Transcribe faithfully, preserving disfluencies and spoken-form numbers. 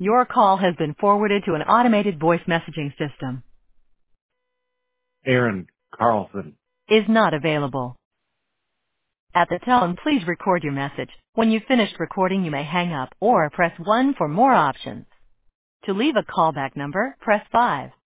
Your call has been forwarded to an automated voice messaging system. Aaron Carlson. Is not available. At the tone, please record your message. When you've finished recording, you may hang up or press one for more options. To leave a callback number, press five.